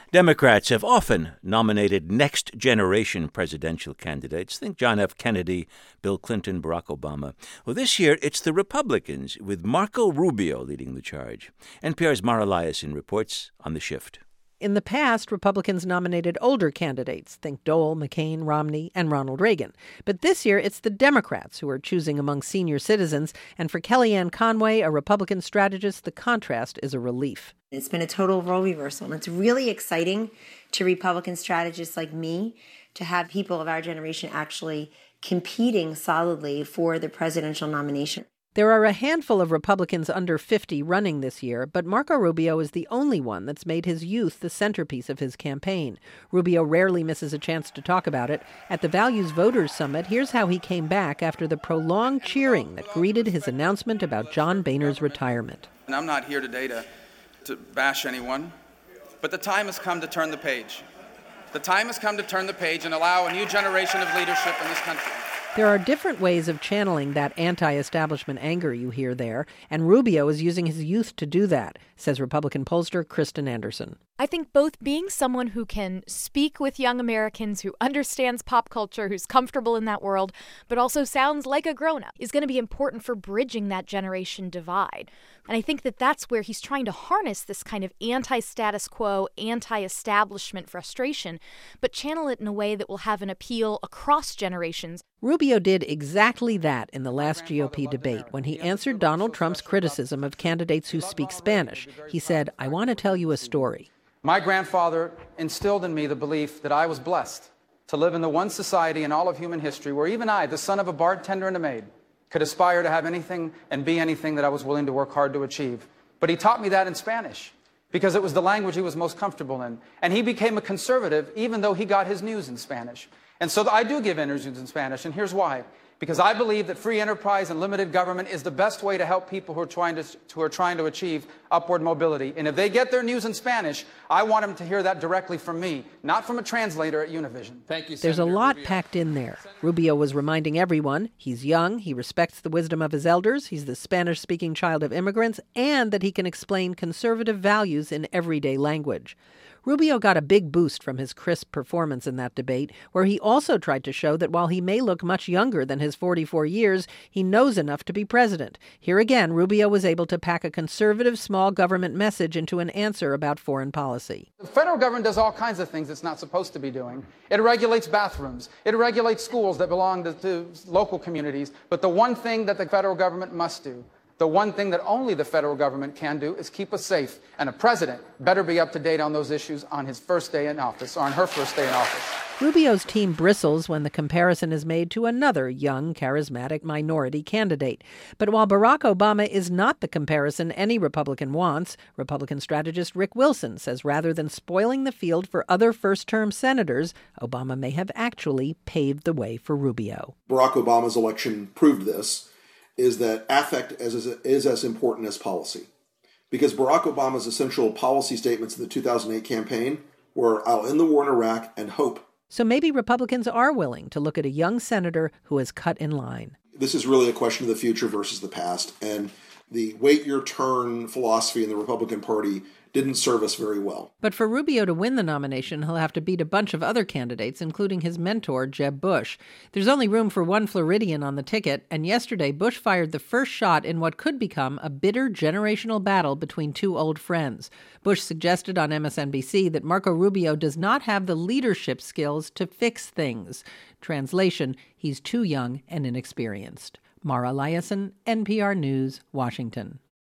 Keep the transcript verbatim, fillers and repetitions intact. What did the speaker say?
Democrats have often nominated next-generation presidential candidates. Think John F. Kennedy, Bill Clinton, Barack Obama. Well, this year it's the Republicans, with Marco Rubio leading the charge. N P R's Mara Liasson reports on the shift. In the past, Republicans nominated older candidates. Think Dole, McCain, Romney, and Ronald Reagan. But this year, it's the Democrats who are choosing among senior citizens. And for Kellyanne Conway, a Republican strategist, the contrast is a relief. It's been a total role reversal, and it's really exciting to Republican strategists like me to have people of our generation actually competing solidly for the presidential nomination. There are a handful of Republicans under fifty running this year, but Marco Rubio is the only one that's made his youth the centerpiece of his campaign. Rubio rarely misses a chance to talk about it. At the Values Voters Summit, here's how he came back after the prolonged cheering that greeted his announcement about John Boehner's retirement. And I'm not here today to, to bash anyone, but the time has come to turn the page. The time has come to turn the page and allow a new generation of leadership in this country. There are different ways of channeling that anti-establishment anger you hear there, and Rubio is using his youth to do that, says Republican pollster Kristen Anderson. I think both being someone who can speak with young Americans, who understands pop culture, who's comfortable in that world, but also sounds like a grown-up, is going to be important for bridging that generation divide. And I think that that's where he's trying to harness this kind of anti-status quo, anti-establishment frustration, but channel it in a way that will have an appeal across generations. Rubio did exactly that in the last G O P debate when he answered Donald Trump's criticism of candidates who speak Spanish. He said, "I want to tell you a story." My grandfather instilled in me the belief that I was blessed to live in the one society in all of human history where even I, the son of a bartender and a maid, could aspire to have anything and be anything that I was willing to work hard to achieve. But he taught me that in Spanish because it was the language he was most comfortable in. And he became a conservative even though he got his news in Spanish. And so I do give interviews in Spanish, and here's why. Because I believe that free enterprise and limited government is the best way to help people who are trying to, who are trying to achieve upward mobility. And if they get their news in Spanish, I want them to hear that directly from me, not from a translator at Univision. Thank you, Senator There's a lot Rubio. Packed in there. Rubio was reminding everyone he's young, he respects the wisdom of his elders, he's the Spanish-speaking child of immigrants, and that he can explain conservative values in everyday language. Rubio got a big boost from his crisp performance in that debate, where he also tried to show that while he may look much younger than his forty-four years, he knows enough to be president. Here again, Rubio was able to pack a conservative small government message into an answer about foreign policy. The federal government does all kinds of things it's not supposed to be doing. It regulates bathrooms. It regulates schools that belong to, to local communities. But the one thing that the federal government must do, the one thing that only the federal government can do, is keep us safe. And a president better be up to date on those issues on his first day in office, or on her first day in office. Rubio's team bristles when the comparison is made to another young, charismatic minority candidate. But while Barack Obama is not the comparison any Republican wants, Republican strategist Rick Wilson says rather than spoiling the field for other first-term senators, Obama may have actually paved the way for Rubio. Barack Obama's election proved this. Is that affect is, is as important as policy. Because Barack Obama's essential policy statements in the two thousand eight campaign were, "I'll end the war in Iraq and hope." So maybe Republicans are willing to look at a young senator who has cut in line. This is really a question of the future versus the past. And the wait your turn philosophy in the Republican Party didn't serve us very well. But for Rubio to win the nomination, he'll have to beat a bunch of other candidates, including his mentor, Jeb Bush. There's only room for one Floridian on the ticket, and yesterday Bush fired the first shot in what could become a bitter generational battle between two old friends. Bush suggested on M S N B C that Marco Rubio does not have the leadership skills to fix things. Translation, he's too young and inexperienced. Mara Liasson, N P R News, Washington.